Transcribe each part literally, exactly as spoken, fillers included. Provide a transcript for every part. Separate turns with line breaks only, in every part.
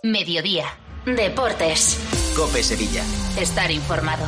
Mediodía. Deportes.
COPE Sevilla.
Estar informado.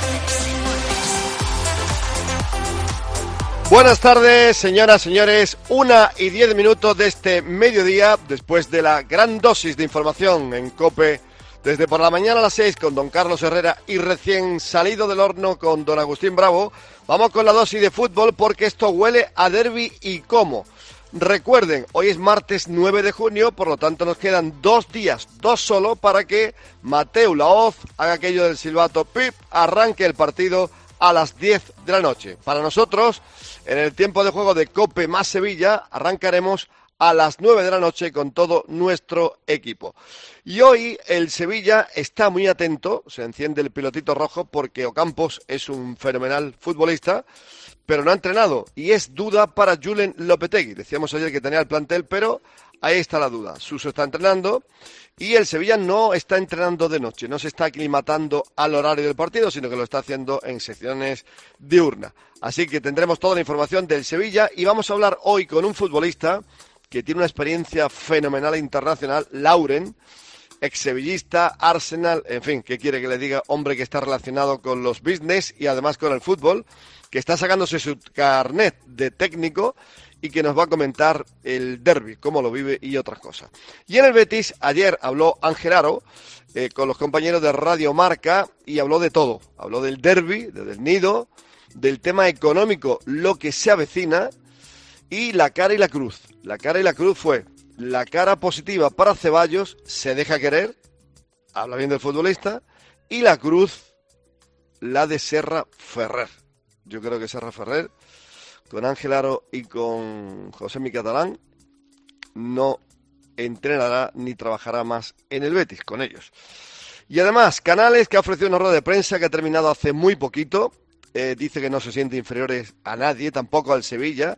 Buenas tardes, señoras, señores. Una y diez minutos de este mediodía, después de la gran dosis de información en COPE, desde por la mañana a las seis con don Carlos Herrera y recién salido del horno con don Agustín Bravo. Vamos con la dosis de fútbol porque esto huele a derbi y cómo. Recuerden, hoy es martes nueve de junio, por lo tanto nos quedan dos días, dos solo, para que Mateu Laoz haga aquello del silbato, pip, arranque el partido a las diez de la noche. Para nosotros, en el tiempo de juego de COPE más Sevilla, arrancaremos a las nueve de la noche con todo nuestro equipo. Y hoy el Sevilla está muy atento, se enciende el pilotito rojo porque Ocampos es un fenomenal futbolista, pero no ha entrenado y es duda para Julen Lopetegui. Decíamos ayer que tenía el plantel, pero ahí está la duda. Suso está entrenando y el Sevilla no está entrenando de noche, no se está aclimatando al horario del partido, sino que lo está haciendo en secciones diurnas. Así que tendremos toda la información del Sevilla y vamos a hablar hoy con un futbolista que tiene una experiencia fenomenal internacional, Lauren, ex-sevillista, Arsenal, en fin, ¿qué quiere que le diga? Hombre que está relacionado con los business y además con el fútbol, que está sacándose su carnet de técnico y que nos va a comentar el derbi, cómo lo vive y otras cosas. Y en el Betis, ayer habló Ángel Aro eh, con los compañeros de Radio Marca y habló de todo. Habló del derbi, del Nido, del tema económico, lo que se avecina, y la cara y la cruz. La cara y la cruz fue la cara positiva para Ceballos, se deja querer, habla bien del futbolista, y la cruz, la de Serra Ferrer. Yo creo que Serra Ferrer, con Ángel Aro y con José Mi Catalán, no entrenará ni trabajará más en el Betis con ellos. Y además, Canales, que ha ofrecido una rueda de prensa que ha terminado hace muy poquito, eh, dice que no se siente inferiores a nadie, tampoco al Sevilla.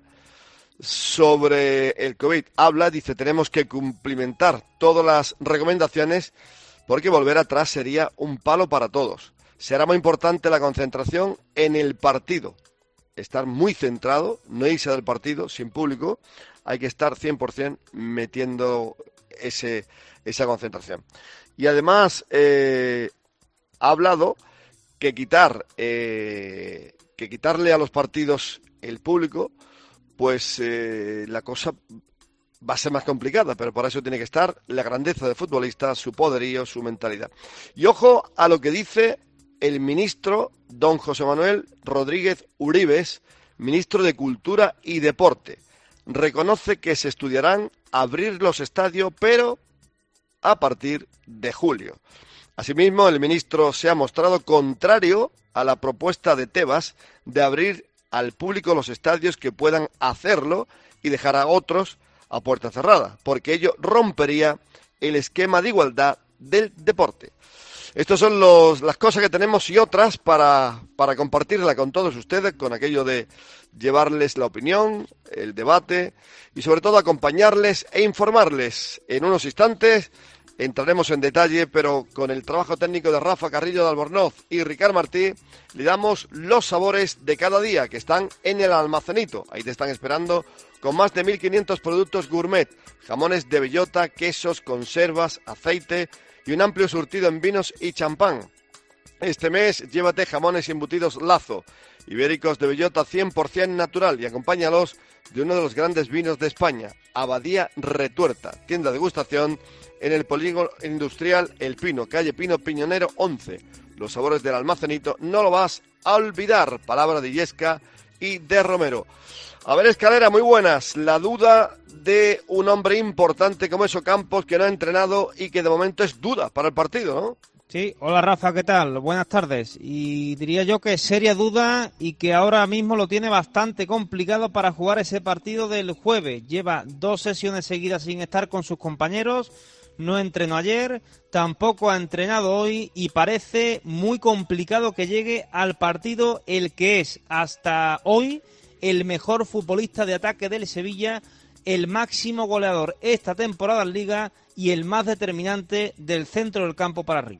Sobre el COVID habla, dice, tenemos que cumplimentar todas las recomendaciones porque volver atrás sería un palo para todos. Será muy importante la concentración en el partido. Estar muy centrado, no irse del partido sin público. Hay que estar cien por ciento metiendo ese, esa concentración. Y además eh, ha hablado que quitar eh, que quitarle a los partidos el público, pues eh, la cosa va a ser más complicada, pero para eso tiene que estar la grandeza del futbolista, su poderío, su mentalidad. Y ojo a lo que dice el ministro don José Manuel Rodríguez Uribes, ministro de Cultura y Deporte. Reconoce que se estudiarán abrir los estadios, pero a partir de julio. Asimismo, el ministro se ha mostrado contrario a la propuesta de Tebas de abrir al público los estadios que puedan hacerlo y dejar a otros a puerta cerrada, porque ello rompería el esquema de igualdad del deporte. Estas son los, las cosas que tenemos y otras para, para compartirla con todos ustedes, con aquello de llevarles la opinión, el debate y sobre todo acompañarles e informarles. En unos instantes entraremos en detalle, pero con el trabajo técnico de Rafa Carrillo de Albornoz y Ricard Martí, le damos los sabores de cada día que están en el almacenito. Ahí te están esperando con más de mil quinientos productos gourmet, jamones de bellota, quesos, conservas, aceite y un amplio surtido en vinos y champán. Este mes llévate jamones y embutidos Lazo, ibéricos de bellota cien por ciento natural y acompáñalos de uno de los grandes vinos de España, Abadía Retuerta, tienda de degustación en el polígono industrial El Pino, calle Pino Piñonero once. Los sabores del almacenito no lo vas a olvidar. Palabra de Illesca y de Romero. A ver, Escalera, muy buenas. La duda de un hombre importante como es Ocampos, que no ha entrenado y que de momento es duda para el partido, ¿no?
Sí, hola Rafa, ¿qué tal? Buenas tardes. Y diría yo que seria duda y que ahora mismo lo tiene bastante complicado para jugar ese partido del jueves. Lleva dos sesiones seguidas sin estar con sus compañeros, no entrenó ayer, tampoco ha entrenado hoy y parece muy complicado que llegue al partido el que es hasta hoy el mejor futbolista de ataque del Sevilla, el máximo goleador esta temporada en Liga y el más determinante del centro del campo para arriba.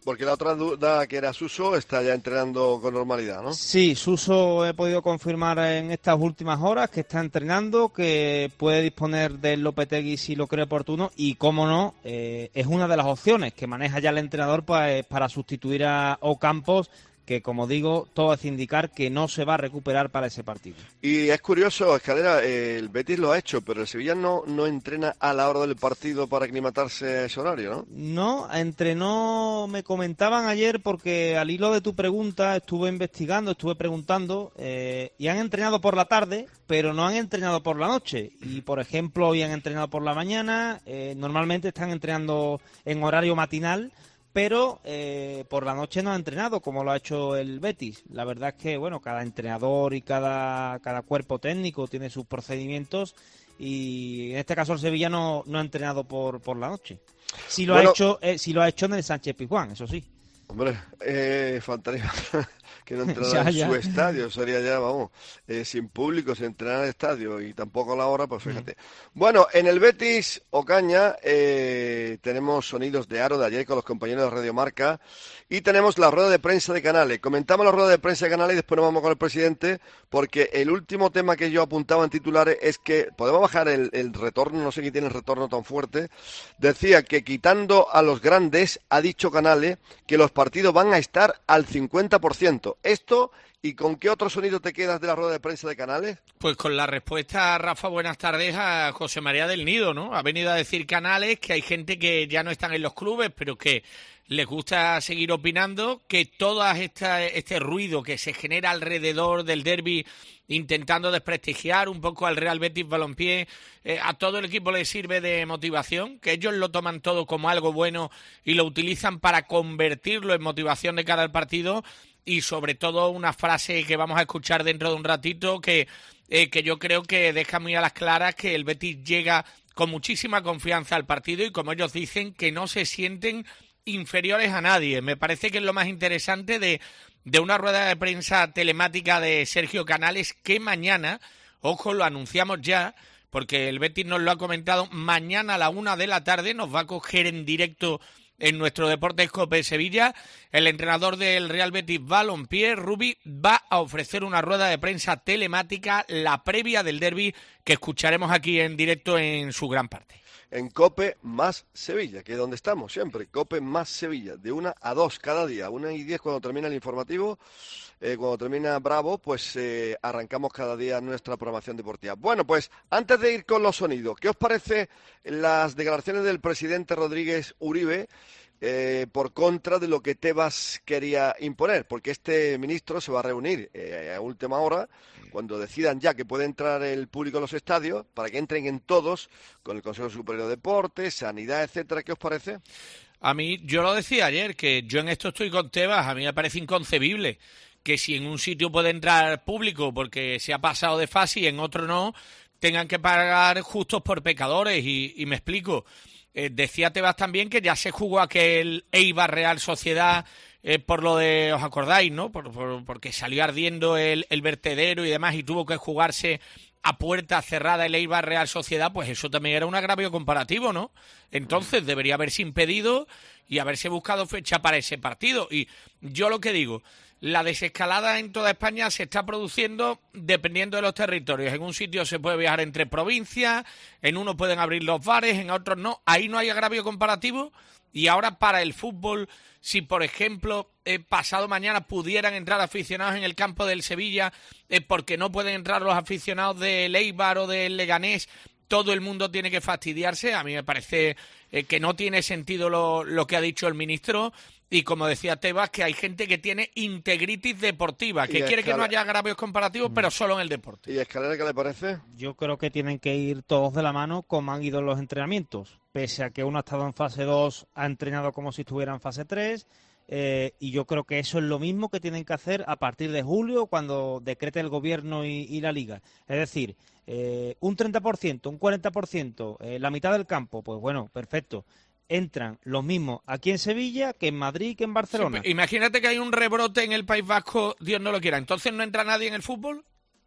Porque la otra duda, que era Suso, está ya entrenando con normalidad, ¿no?
Sí, Suso he podido confirmar en estas últimas horas que está entrenando, que puede disponer del Lopetegui si lo cree oportuno y, cómo no, eh, es una de las opciones que maneja ya el entrenador pues, para sustituir a Ocampos, que, como digo, todo hace indicar que no se va a recuperar para ese partido.
Y es curioso, Escalera, eh, el Betis lo ha hecho, pero el Sevilla no, no entrena a la hora del partido para aclimatarse a ese horario, ¿no?
No, entrenó, me comentaban ayer, porque al hilo de tu pregunta estuve investigando, estuve preguntando, eh, y han entrenado por la tarde, pero no han entrenado por la noche. Y, por ejemplo, hoy han entrenado por la mañana, eh, normalmente están entrenando en horario matinal, pero eh, por la noche no ha entrenado como lo ha hecho el Betis. La verdad es que, bueno, cada entrenador y cada, cada cuerpo técnico tiene sus procedimientos y en este caso el Sevilla no, no ha entrenado por, por la noche. Sí lo, bueno, ha hecho, eh, sí lo ha hecho en el Sánchez Pizjuán, eso sí.
Hombre, eh, faltaría que no entrenara en su estadio, sería ya, vamos, eh, sin público, sin entrenar en el estadio y tampoco a la hora, pues fíjate. Mm. Bueno, en el Betis Ocaña eh, tenemos sonidos de Aro de ayer con los compañeros de Radio Marca y tenemos la rueda de prensa de Canales. Comentamos la rueda de prensa de Canales y después nos vamos con el presidente, porque el último tema que yo apuntaba en titulares es que podemos bajar el, el retorno, no sé quién tiene el retorno tan fuerte. Decía que quitando a los grandes, ha dicho Canales que los partidos van a estar al cincuenta por ciento. ¿Esto y con qué otro sonido te quedas de la rueda de prensa de Canales?
Pues con la respuesta, Rafa, buenas tardes, a José María del Nido, ¿no? Ha venido a decir Canales que hay gente que ya no están en los clubes, pero que les gusta seguir opinando, que todo esta, este ruido que se genera alrededor del derbi, intentando desprestigiar un poco al Real Betis Balompié, eh, a todo el equipo le sirve de motivación, que ellos lo toman todo como algo bueno y lo utilizan para convertirlo en motivación de cara al partido, y sobre todo una frase que vamos a escuchar dentro de un ratito que, eh, que yo creo que deja muy a las claras que el Betis llega con muchísima confianza al partido y, como ellos dicen, que no se sienten inferiores a nadie. Me parece que es lo más interesante de, de una rueda de prensa telemática de Sergio Canales, que mañana, ojo, lo anunciamos ya, porque el Betis nos lo ha comentado, mañana a la una de la tarde nos va a coger en directo en nuestro Deportes Cope Sevilla. El entrenador del Real Betis Balompié, Rubi, va a ofrecer una rueda de prensa telemática, la previa del derbi, que escucharemos aquí en directo en su gran parte.
En Cope más Sevilla, que es donde estamos siempre, Cope más Sevilla, de una a dos cada día, una y diez cuando termina el informativo, eh, cuando termina Bravo, pues eh, arrancamos cada día nuestra programación deportiva. Bueno, pues antes de ir con los sonidos, ¿qué os parece las declaraciones del presidente Rodríguez Uribe eh, por contra de lo que Tebas quería imponer? Porque este ministro se va a reunir eh, a última hora, cuando decidan ya que puede entrar el público en los estadios, para que entren en todos, con el Consejo Superior de Deportes, Sanidad, etcétera. ¿Qué os parece?
A mí, yo lo decía ayer, que yo en esto estoy con Tebas. A mí me parece inconcebible que si en un sitio puede entrar público porque se ha pasado de fase y en otro no, tengan que pagar justos por pecadores. Y, y me explico. Eh, decía Tebas también que ya se jugó aquel Eibar Real Sociedad, Eh, por lo de, ¿os acordáis, no? Por, por, porque salió ardiendo el, el vertedero y demás y tuvo que jugarse a puerta cerrada el Eibar Real Sociedad, pues eso también era un agravio comparativo, ¿no? Entonces debería haberse impedido y haberse buscado fecha para ese partido. Y yo lo que digo, la desescalada en toda España se está produciendo dependiendo de los territorios. En un sitio se puede viajar entre provincias, en uno pueden abrir los bares, en otros no. Ahí no hay agravio comparativo. Y ahora para el fútbol, si por ejemplo eh, pasado mañana pudieran entrar aficionados en el campo del Sevilla, eh, porque no pueden entrar los aficionados del Eibar o del Leganés, todo el mundo tiene que fastidiarse. A mí me parece eh, que no tiene sentido lo, lo que ha dicho el ministro. Y como decía Tebas, que hay gente que tiene integritis deportiva, que quiere que no haya agravios comparativos, pero solo en el deporte.
¿Y Escalera qué le parece?
Yo creo que tienen que ir todos de la mano como han ido los entrenamientos. Pese a que uno ha estado en fase dos, ha entrenado como si estuviera en fase tres. Eh, y yo creo que eso es lo mismo que tienen que hacer a partir de julio, cuando decrete el gobierno y, y la liga. Es decir, eh, un treinta por ciento, un cuarenta por ciento, eh, la mitad del campo, pues bueno, perfecto. Entran los mismos aquí en Sevilla que en Madrid, que en Barcelona.
Sí, imagínate que hay un rebrote en el País Vasco, Dios no lo quiera. ¿Entonces no entra nadie en el fútbol?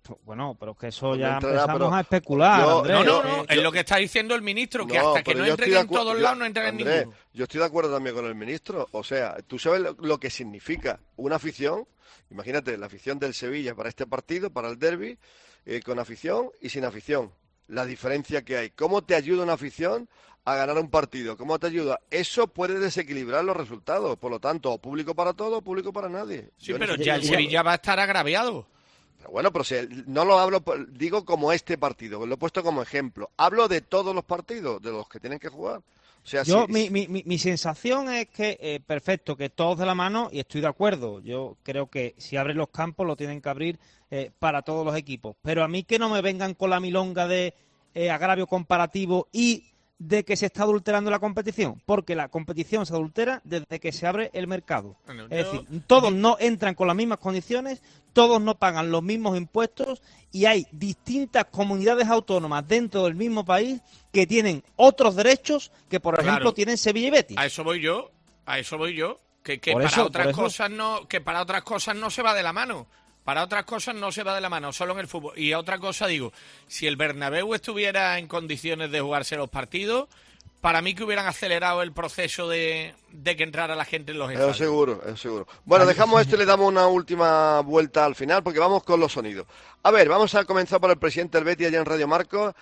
Bueno, pero es que eso
Pues
ya
no entrará,
empezamos
pero
a especular,
yo-
Andrés.
No, no,
yo-
no,
eh,
es
yo-
lo que está diciendo el ministro, que
No,
hasta que
pero
no
yo estoy
entren
de
en
acu-
todos
yo-
lados no entran en
Andrés,
ninguno.
yo estoy de acuerdo también con el ministro. O sea, tú sabes lo, lo que significa una afición. Imagínate, la afición del Sevilla para este partido, para el derbi, eh, con afición y sin afición. La diferencia que hay. ¿Cómo te ayuda una afición a ganar un partido? ¿Cómo te ayuda? Eso puede desequilibrar los resultados. Por lo tanto, o público para todo, o público para nadie.
Sí,
Yo en
pero
ese
ya el
sentido-
Sevilla va a estar agraviado.
Pero bueno, pero si no lo hablo, por- digo como este partido, lo he puesto como ejemplo. Hablo de todos los partidos, de los que tienen que jugar. O sea,
Yo,
si-
mi, mi, mi, mi sensación es que, eh, perfecto, que todos de la mano, y estoy de acuerdo. Yo creo que si abren los campos, lo tienen que abrir eh, para todos los equipos. Pero a mí que no me vengan con la milonga de eh, agravio comparativo y de que se está adulterando la competición, porque la competición se adultera desde que se abre el mercado.
Bueno,
Es
yo-
decir, todos no entran con las mismas condiciones, todos no pagan los mismos impuestos y hay distintas comunidades autónomas dentro del mismo país que tienen otros derechos que, por
Claro.
ejemplo, tienen Sevilla y Betis.
A eso voy yo, a eso voy yo, que, que
Por
para
eso,
otras
por eso.
cosas no, que para otras cosas no se va de la mano. Para otras cosas no se va de la mano, solo en el fútbol. Y a otra cosa digo, si el Bernabéu estuviera en condiciones de jugarse los partidos, para mí que hubieran acelerado el proceso de, de que entrara la gente en los
Eso
estadios.
seguro, eso seguro. Bueno, dejamos esto y le damos una última vuelta al final porque vamos con los sonidos. A ver, vamos a comenzar por el presidente del Betis allá en Radio Marcos.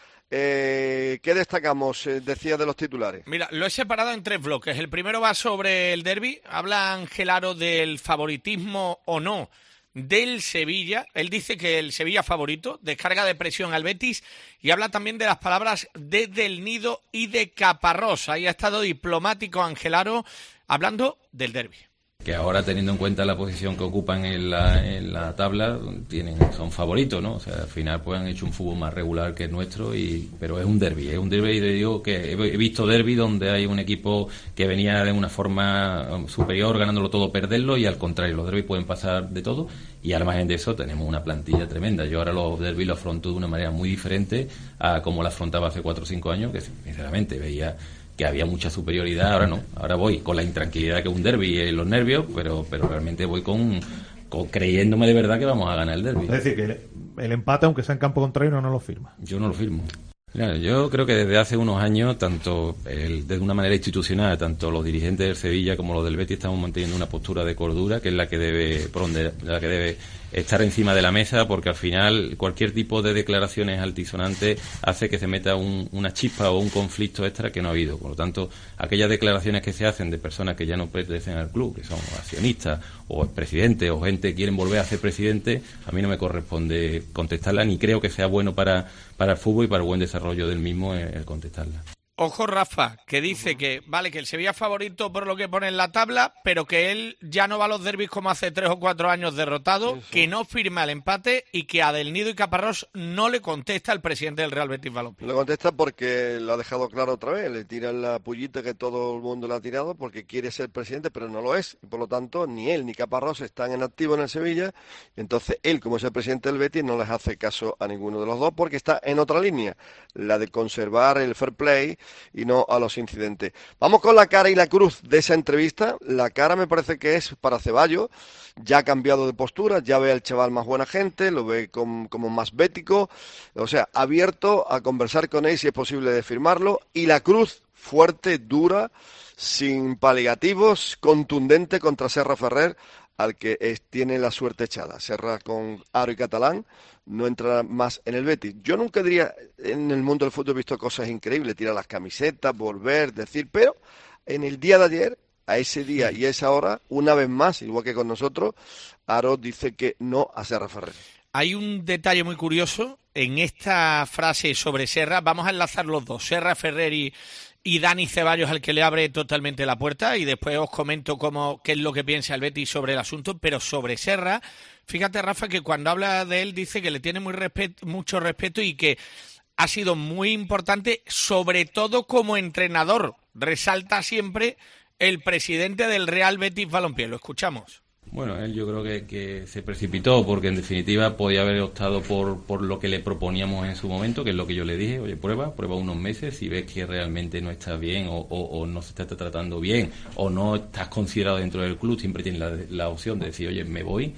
Eh, ¿Qué destacamos, eh, decía, de los titulares?
Mira, lo he separado en tres bloques. El primero va sobre el derbi. Habla Angelaro del favoritismo o no del Sevilla. Él dice que el Sevilla favorito, descarga de presión al Betis y habla también de las palabras de Del Nido y de Caparrós. Ahí ha estado diplomático Angelaro hablando del derbi.
Que ahora, teniendo en cuenta la posición que ocupan en la, en la tabla, tienen son favoritos, ¿no? O sea, al final pues han hecho un fútbol más regular que el nuestro, y pero es un derbi, es un derbi, y digo que he visto derbi donde hay un equipo que venía de una forma superior, ganándolo todo, perderlo, y al contrario, los derbis pueden pasar de todo, y al margen de eso tenemos una plantilla tremenda. Yo ahora los derbis los afronto de una manera muy diferente a como la afrontaba hace cuatro o cinco años, que sinceramente veía que había mucha superioridad. Ahora no, ahora voy con la intranquilidad que es un derbi y los nervios, pero pero realmente voy con, con creyéndome de verdad que vamos a ganar el derbi.
Es decir, que el, el empate, aunque sea en campo contrario, no, no lo firma.
Yo no lo firmo. Mira, yo creo que desde hace unos años, tanto el, de una manera institucional, tanto los dirigentes del Sevilla como los del Betis estamos manteniendo una postura de cordura, que es la que debe, por donde, la que debe estar encima de la mesa, porque al final cualquier tipo de declaraciones altisonantes hace que se meta un, una chispa o un conflicto extra que no ha habido. Por lo tanto, aquellas declaraciones que se hacen de personas que ya no pertenecen al club, que son accionistas o presidentes o gente que quieren volver a ser presidente, a mí no me corresponde contestarla, ni creo que sea bueno para, para el fútbol y para el buen desarrollo del mismo el, el contestarla.
Ojo, Rafa, que dice que, vale, que el Sevilla es favorito por lo que pone en la tabla, pero que él ya no va a los derbis como hace tres o cuatro años derrotado, sí, sí. que no firma el empate y que a Del Nido y Caparrós no le contesta el presidente del Real Betis Balompié.
No le contesta porque lo ha dejado claro otra vez, le tiran la pullita que todo el mundo le ha tirado porque quiere ser presidente, pero no lo es. Y por lo tanto, ni él ni Caparrós están en activo en el Sevilla. Entonces, él, como es el presidente del Betis, no les hace caso a ninguno de los dos porque está en otra línea, la de conservar el fair play y no a los incidentes. Vamos con la cara y la cruz de esa entrevista. La cara me parece que es para Ceballos, ya ha cambiado de postura, ya ve al chaval más buena gente, lo ve con, como más bético, o sea, abierto a conversar con él si es posible de firmarlo. Y la cruz, fuerte, dura, sin paliativos, contundente contra Serra Ferrer, al que es, tiene la suerte echada. Serra con Aro y Catalán no entra más en el Betis. Yo nunca diría, en el mundo del fútbol he visto cosas increíbles, tirar las camisetas, volver, decir, pero en el día de ayer, a ese día y a esa hora, una vez más, igual que con nosotros, Aro dice que no a Serra Ferrer.
Hay un detalle muy curioso en esta frase sobre Serra. Vamos a enlazar los dos, Serra Ferrer y, y Dani Ceballos, al que le abre totalmente la puerta, y después os comento cómo, qué es lo que piensa el Betis sobre el asunto. Pero sobre Serra, fíjate, Rafa, que cuando habla de él dice que le tiene muy respeto, mucho respeto y que ha sido muy importante, sobre todo como entrenador. Resalta siempre el presidente del Real Betis Balompié. Lo escuchamos.
Bueno, él yo creo que, que se precipitó porque en definitiva podía haber optado por, por lo que le proponíamos en su momento, que es lo que yo le dije: oye, prueba, prueba unos meses, si ves que realmente no estás bien o, o, o no se está tratando bien o no estás considerado dentro del club, siempre tienes la, la opción de decir, oye, me voy.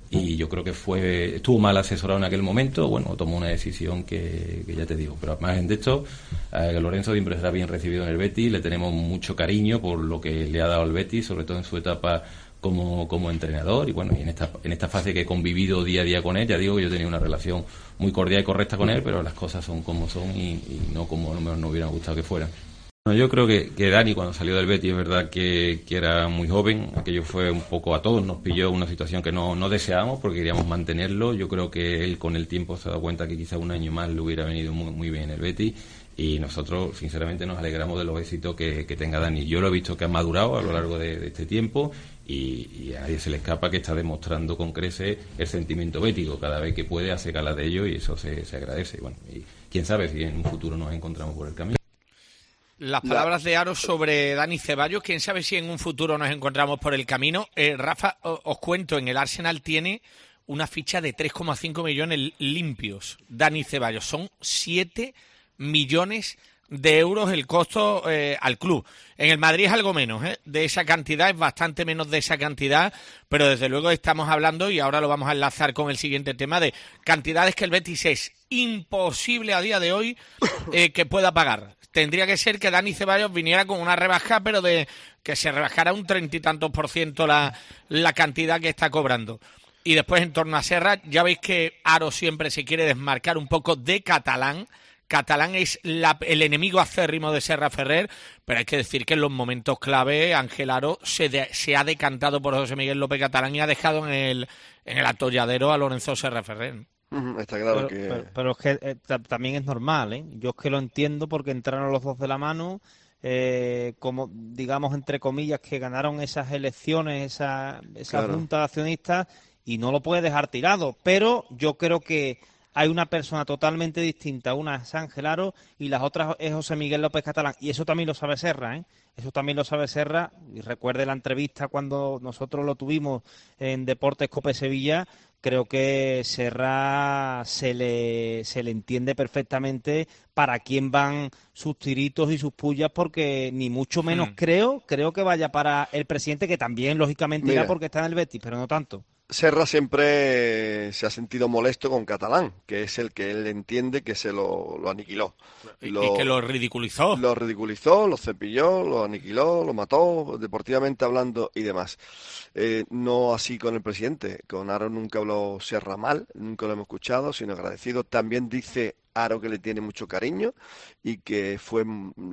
y yo creo que fue estuvo mal asesorado en aquel momento. Bueno, tomó una decisión que, que ya te digo, pero más de esto, eh, Lorenzo siempre será bien recibido en el Betis, le tenemos mucho cariño por lo que le ha dado al Betis, sobre todo en su etapa como, como entrenador, y bueno, y en esta en esta fase que he convivido día a día con él, ya digo, yo tenía una relación muy cordial y correcta con él, pero las cosas son como son y, y no como a lo mejor nos hubieran gustado que fueran. Bueno, yo creo que, que Dani, cuando salió del Betis, es verdad que, que era muy joven. Aquello fue un poco a todos, nos pilló una situación que no, no deseábamos porque queríamos mantenerlo. Yo creo que él con el tiempo se ha dado cuenta que quizá un año más le hubiera venido muy, muy bien el Betis, y nosotros sinceramente nos alegramos de los éxitos que, que tenga Dani. Yo lo he visto que ha madurado a lo largo de, de este tiempo, y, y a nadie se le escapa que está demostrando con creces el sentimiento bético. Cada vez que puede hace gala de ello, y eso se, se agradece. Bueno, y quién sabe si en un futuro nos encontramos por el camino.
Las palabras de Aro sobre Dani Ceballos, quién sabe si en un futuro nos encontramos por el camino. Eh, Rafa, os cuento, en el Arsenal tiene una ficha de tres coma cinco millones limpios. Dani Ceballos, son siete millones de euros el costo eh, al club. En el Madrid es algo menos, ¿eh? De esa cantidad, es bastante menos de esa cantidad, pero desde luego estamos hablando, y ahora lo vamos a enlazar con el siguiente tema, de cantidades que el Betis es imposible a día de hoy eh, que pueda pagar. Tendría que ser que Dani Ceballos viniera con una rebaja, pero de que se rebajara un treinta y tantos por ciento la, la cantidad que está cobrando. Y después, en torno a Serra, ya veis que Aro siempre se quiere desmarcar un poco de Catalán. Catalán es la, el enemigo acérrimo de Serra Ferrer, pero hay que decir que en los momentos clave Ángel Aro se, de, se ha decantado por José Miguel López Catalán y ha dejado en el, en el atolladero a Lorenzo Serra Ferrer.
Está claro
pero,
que...
Pero, pero es que eh, también es normal, ¿eh? Yo es que lo entiendo porque entraron los dos de la mano, eh, como digamos entre comillas que ganaron esas elecciones, esa, esa
claro.
junta de accionistas, y no lo puede dejar tirado. Pero yo creo que hay una persona totalmente distinta, una es Ángel Aro y las otras es José Miguel López Catalán, y eso también lo sabe Serra, ¿eh? Eso también lo sabe Serra, y recuerde la entrevista cuando nosotros lo tuvimos en Deportes Cope Sevilla. Creo que Serra se le, se le entiende perfectamente para quién van sus tiritos y sus pullas, porque ni mucho menos hmm. creo, creo que vaya para el presidente, que también lógicamente Mira. irá porque está en el Betis, pero no tanto.
Serra siempre se ha sentido molesto con Catalán, que es el que él entiende que se lo, lo aniquiló.
Y,
lo,
y que lo ridiculizó.
Lo ridiculizó, lo cepilló, lo aniquiló, lo mató, deportivamente hablando y demás. Eh, no así con el presidente. Con Aro nunca habló Serra mal, nunca lo hemos escuchado, sino agradecido. También dice Aro que le tiene mucho cariño y que fue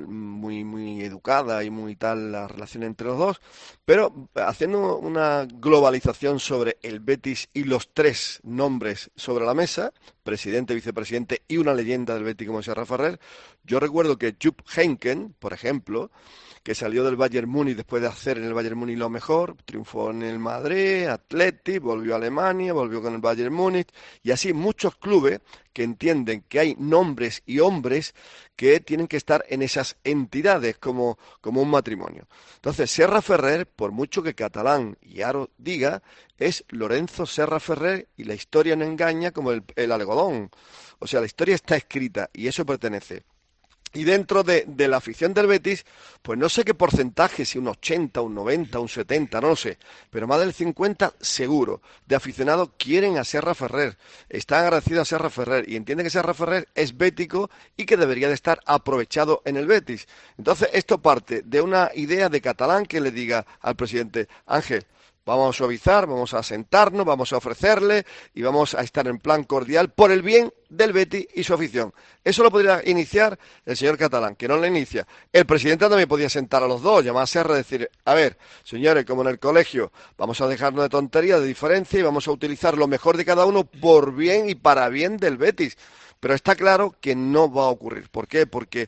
muy muy educada y muy tal la relación entre los dos, pero haciendo una globalización sobre el Betis y los tres nombres sobre la mesa, presidente, vicepresidente y una leyenda del Betis como Serra Ferrer. Yo recuerdo que Jupp Heynckes, por ejemplo, que salió del Bayern Múnich después de hacer en el Bayern Múnich lo mejor, triunfó en el Madrid, Atleti, volvió a Alemania, volvió con el Bayern Múnich, y así muchos clubes que entienden que hay nombres y hombres que tienen que estar en esas entidades como, como un matrimonio. Entonces, Serra Ferrer, por mucho que Catalán y Aro diga, es Lorenzo Serra Ferrer, y la historia no engaña como el, el algodón. O sea, la historia está escrita y eso pertenece. Y dentro de, de la afición del Betis, pues no sé qué porcentaje, si un ochenta, un noventa, un setenta, no lo sé, pero más del cincuenta seguro de aficionados quieren a Serra Ferrer, están agradecidos a Serra Ferrer y entienden que Serra Ferrer es bético y que debería de estar aprovechado en el Betis. Entonces esto parte de una idea de Catalán que le diga al presidente: Ángel, vamos a suavizar, vamos a sentarnos, vamos a ofrecerle y vamos a estar en plan cordial por el bien del Betis y su afición. Eso lo podría iniciar el señor Catalán, que no lo inicia. El presidente también podía sentar a los dos, llamar a Serra y decir: a ver, señores, como en el colegio, vamos a dejarnos de tonterías, de diferencia, y vamos a utilizar lo mejor de cada uno por bien y para bien del Betis. Pero está claro que no va a ocurrir. ¿Por qué? Porque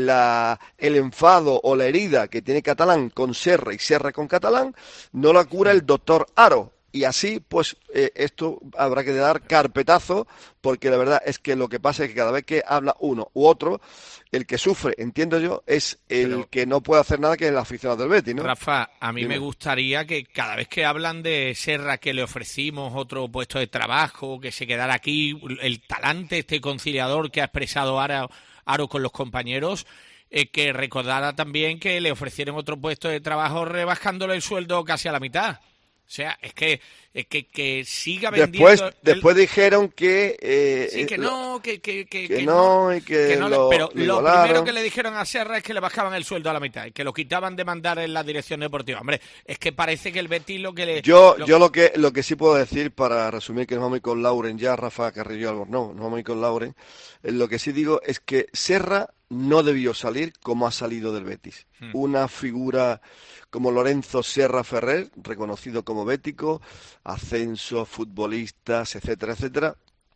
la, el enfado o la herida que tiene Catalán con Serra y Serra con Catalán no la cura el doctor Aro. Y así, pues, eh, esto habrá que dar carpetazo, porque la verdad es que lo que pasa es que cada vez que habla uno u otro, el que sufre, entiendo yo, es el Pero, que no puede hacer nada, que es el aficionado del Betis, ¿no?
Rafa, a mí
Dime.
me gustaría que cada vez que hablan de Serra, que le ofrecimos otro puesto de trabajo, que se quedara aquí, el talante, este conciliador que ha expresado Aro, Aro con los compañeros, eh, que recordara también que le ofrecieron otro puesto de trabajo rebajándole el sueldo casi a la mitad. O sea, es que es que, que siga vendiendo...
Después,
el...
después dijeron que... Eh,
sí, que no, que, que, que,
que,
que
no, y que,
que no
lo,
Pero
lo,
lo
volaron.
primero que le dijeron a Serra es que le bajaban el sueldo a la mitad y que lo quitaban de mandar en la dirección deportiva. Hombre, es que parece que el Betis lo que le...
Yo
lo...
yo lo que lo que sí puedo decir, para resumir, que nos vamos a ir con Lauren ya, Rafa Carrillo Albornoz, nos vamos a ir con Lauren, eh, lo que sí digo es que Serra no debió salir como ha salido del Betis. Hmm. Una figura como Lorenzo Serra Ferrer, reconocido como bético, ascenso, futbolistas, etcétera, etcétera,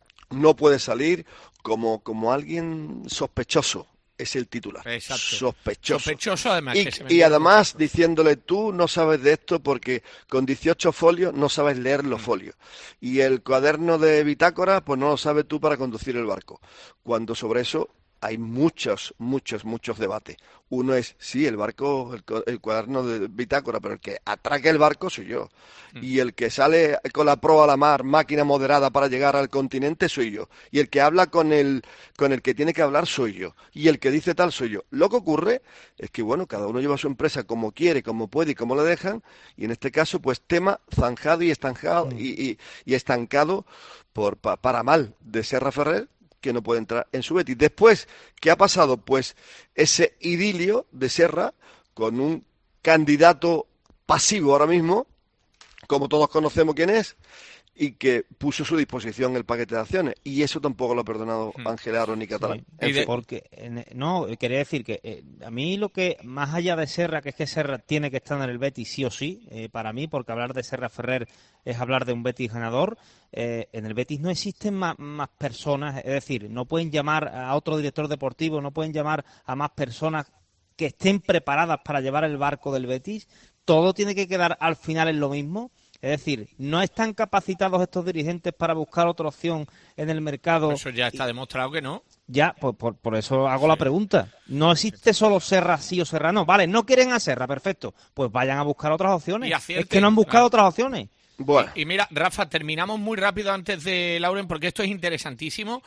no puede salir como, como alguien sospechoso. Es el titular.
Exacto.
Sospechoso.
Sospechoso además.
Y,
que se
y además diciéndole, tú no sabes de esto porque con dieciocho folios no sabes leer los folios. Y el cuaderno de bitácora, pues no lo sabes tú para conducir el barco. Cuando sobre eso hay muchos, muchos, muchos debates. Uno es, sí, el barco, el, el cuaderno de bitácora, pero el que atraca el barco soy yo. Mm. Y el que sale con la proa a la mar, máquina moderada para llegar al continente, soy yo. Y el que habla con el, con el que tiene que hablar, soy yo. Y el que dice tal, soy yo. Lo que ocurre es que, bueno, cada uno lleva su empresa como quiere, como puede y como le dejan. Y en este caso, pues, tema zanjado y estancado, mm. y, y, y estancado por, pa, para mal de Serra Ferrer, que no puede entrar en su Betis. Después, ¿qué ha pasado? Pues ese idilio de Serra con un candidato pasivo ahora mismo, como todos conocemos quién es, y que puso a su disposición el paquete de acciones. Y eso tampoco lo ha perdonado hmm. Ángel Aro ni Catalán.
Sí, de, porque, no, quería decir que eh, a mí lo que, más allá de Serra, que es que Serra tiene que estar en el Betis sí o sí, eh, para mí, porque hablar de Serra Ferrer es hablar de un Betis ganador. Eh, en el Betis no existen más, más personas, es decir, no pueden llamar a otro director deportivo, no pueden llamar a más personas que estén preparadas para llevar el barco del Betis. Todo tiene que quedar al final en lo mismo. Es decir, no están capacitados estos dirigentes para buscar otra opción en el mercado.
Eso ya está demostrado que no.
Ya, pues por, por eso hago sí. la pregunta. No existe solo Serra sí o Serra no. Vale, no quieren a Serra, perfecto. Pues vayan a buscar otras opciones.
Y acierten,
es que no han buscado
claro.
otras opciones.
Bueno.
Y, y mira, Rafa, terminamos muy rápido antes de Lauren, porque esto es interesantísimo.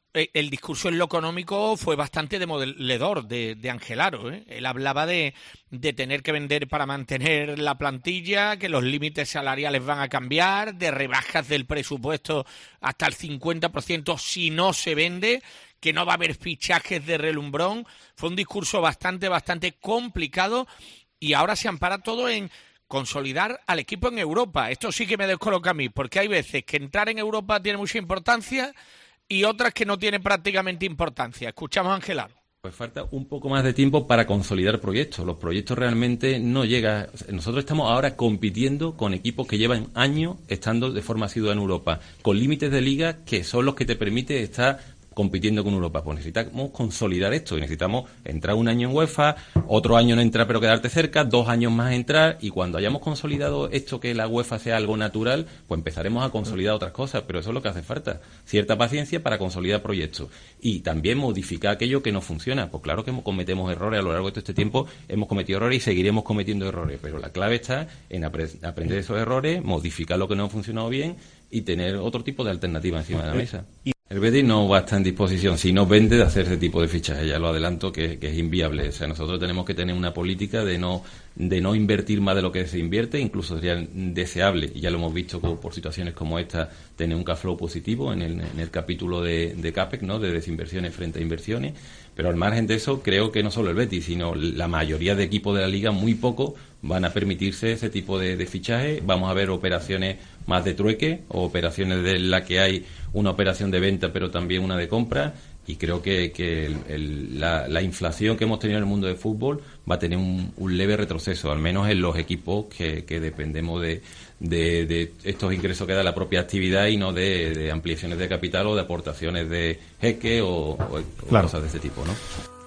El discurso en lo económico fue bastante demoledor de, de Ángel Aro, ¿eh? Él hablaba de, de tener que vender para mantener la plantilla, que los límites salariales van a cambiar, de rebajas del presupuesto hasta el cincuenta por ciento si no se vende, que no va a haber fichajes de relumbrón. Fue un discurso bastante, bastante complicado y ahora se ampara todo en consolidar al equipo en Europa. Esto sí que me descoloca a mí, porque hay veces que entrar en Europa tiene mucha importancia y otras que no tienen prácticamente importancia. Escuchamos a Ángel Aro.
Pues falta un poco más de tiempo para consolidar proyectos. Los proyectos realmente no llegan. Nosotros estamos ahora compitiendo con equipos que llevan años estando de forma asidua en Europa, con límites de liga que son los que te permiten estar compitiendo con Europa. Pues necesitamos consolidar esto y necesitamos entrar un año en UEFA, otro año no entrar pero quedarte cerca, dos años más entrar, y cuando hayamos consolidado esto, que la UEFA sea algo natural, pues empezaremos a consolidar otras cosas, pero eso es lo que hace falta, cierta paciencia para consolidar proyectos y también modificar aquello que no funciona. Pues claro que cometemos errores a lo largo de todo este tiempo, hemos cometido errores y seguiremos cometiendo errores, pero la clave está en apre- aprender esos errores, modificar lo que no ha funcionado bien y tener otro tipo de alternativa encima de la mesa. El Betis no va a estar en disposición, si no vende, de hacer ese tipo de fichajes. Ya lo adelanto que, que es inviable. O sea, nosotros tenemos que tener una política de no de no invertir más de lo que se invierte, incluso sería deseable, y ya lo hemos visto por, por situaciones como esta, tener un cash flow positivo en el, en el capítulo de, de CAPEX, ¿no?, de desinversiones frente a inversiones. Pero al margen de eso, creo que no solo el Betis, sino la mayoría de equipos de la Liga, muy pocos, van a permitirse ese tipo de, de fichajes. Vamos a ver operaciones más de trueque, o operaciones de la que hay una operación de venta pero también una de compra, y creo que, que el, el, la, la inflación que hemos tenido en el mundo del fútbol va a tener un, un leve retroceso, al menos en los equipos que, que dependemos de, de, de estos ingresos que da la propia actividad y no de, de ampliaciones de capital o de aportaciones de jeque o, o,
claro.
o cosas de este tipo, ¿no?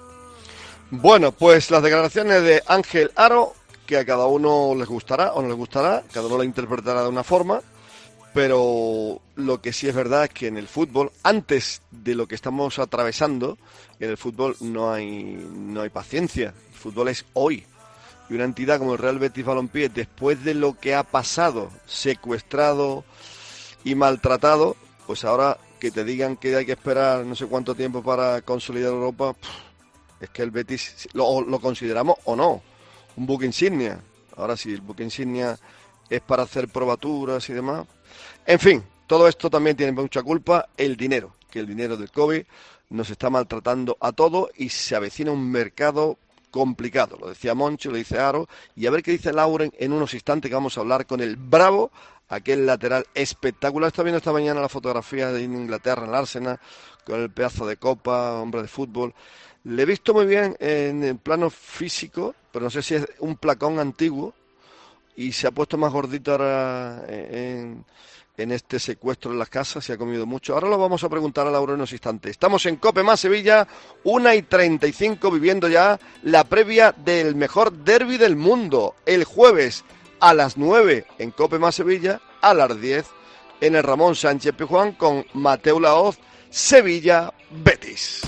Bueno, pues las declaraciones de Ángel Aro, que a cada uno les gustará o no les gustará, cada uno la interpretará de una forma, pero lo que sí es verdad es que en el fútbol, antes de lo que estamos atravesando, en el fútbol no hay no hay paciencia. El fútbol es hoy. Y una entidad como el Real Betis Balompié, después de lo que ha pasado, secuestrado y maltratado, pues ahora que te digan que hay que esperar no sé cuánto tiempo para consolidar Europa, es que el Betis lo, lo consideramos o no un buque insignia. Ahora sí, el buque insignia es para hacer probaturas y demás. En fin, todo esto también tiene mucha culpa el dinero, que el dinero del COVID nos está maltratando a todos y se avecina un mercado complicado. Lo decía Moncho, lo dice Aro, y a ver qué dice Lauren en unos instantes, que vamos a hablar con el Bravo, aquel lateral espectacular. Está viendo esta mañana la fotografía de Inglaterra en el Arsenal, con el pedazo de copa, hombre de fútbol. Le he visto muy bien en el plano físico, pero no sé si es un placón antiguo, y se ha puesto más gordito ahora en, en este secuestro en las casas, se ha comido mucho. Ahora lo vamos a preguntar a Laura en unos instantes. Estamos en COPE más Sevilla, una y treinta y cinco, viviendo ya la previa del mejor derbi del mundo. El jueves a las nueve en COPE más Sevilla, a las diez en el Ramón Sánchez Pizjuán con Mateu Laoz, Sevilla Betis.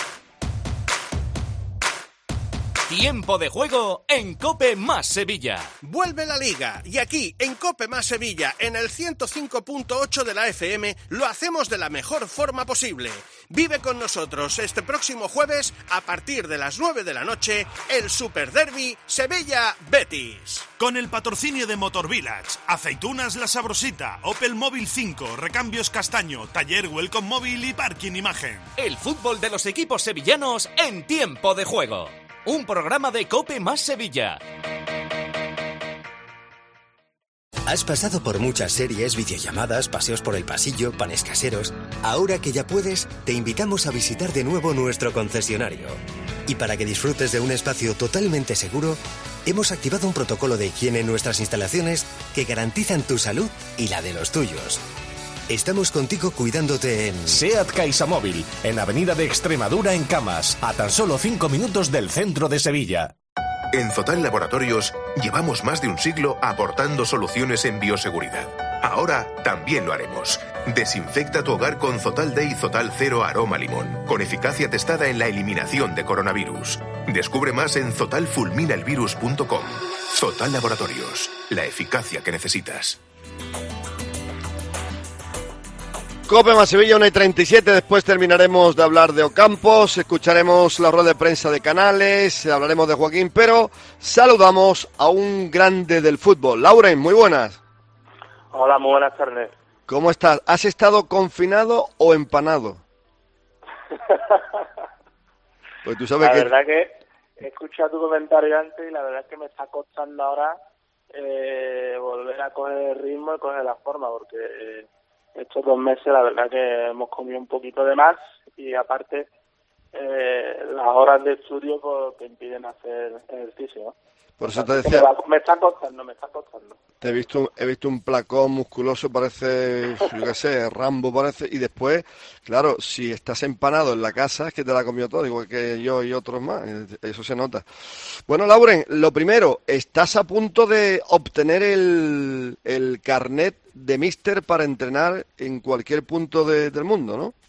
Tiempo de juego en COPE más Sevilla.
Vuelve la Liga y aquí en COPE más Sevilla, en el ciento cinco punto ocho de la F M, lo hacemos de la mejor forma posible. Vive con nosotros este próximo jueves a partir de las nueve de la noche el Super Derby Sevilla-Betis.
Con el patrocinio de Motor Village, Aceitunas La Sabrosita, Opel Móvil cinco, Recambios Castaño, Taller Welcome Móvil y Parking Imagen.
El fútbol de los equipos sevillanos en tiempo de juego. Un programa de COPE más Sevilla.
Has pasado por muchas series, videollamadas, paseos por el pasillo, panes caseros. Ahora que ya puedes, te invitamos a visitar de nuevo nuestro concesionario. Y para que disfrutes de un espacio totalmente seguro, hemos activado un protocolo de higiene en nuestras instalaciones que garantizan tu salud y la de los tuyos. Estamos contigo cuidándote en
SEAT CaixaMóvil, en Avenida de Extremadura en Camas, a tan solo cinco minutos del centro de Sevilla.
En Zotal Laboratorios llevamos más de un siglo aportando soluciones en bioseguridad. Ahora también lo haremos. Desinfecta tu hogar con Zotal Day Zotal Cero Aroma Limón, con eficacia testada en la eliminación de coronavirus. Descubre más en zotal fulmina el virus punto com. Zotal Laboratorios, la eficacia que necesitas.
COPE más Sevilla, una y treinta y siete, después terminaremos de hablar de Ocampos, escucharemos la rueda de prensa de Canales, hablaremos de Joaquín, pero saludamos a un grande del fútbol. Lauren, muy buenas.
Hola, muy buenas tardes.
¿Cómo estás? ¿Has estado confinado o empanado? Pues tú sabes
la
que...
verdad que he escuchado tu comentario antes y la verdad es que me está costando ahora eh, volver a coger el ritmo y coger la forma, porque... Eh, estos dos meses la verdad que hemos comido un poquito de más y aparte eh, las horas de estudio pues, te impiden hacer ejercicio, ¿no?
Por eso te
decía... Me, va, me está costando, me está costando.
Te he visto, he visto un placón musculoso, parece, yo qué sé, Rambo parece, y después, claro, si estás empanado en la casa es que te la ha comido todo, igual que yo y otros más, eso se nota. Bueno, Lauren, lo primero, estás a punto de obtener el, el carnet de míster para entrenar en cualquier punto de, del mundo, ¿no?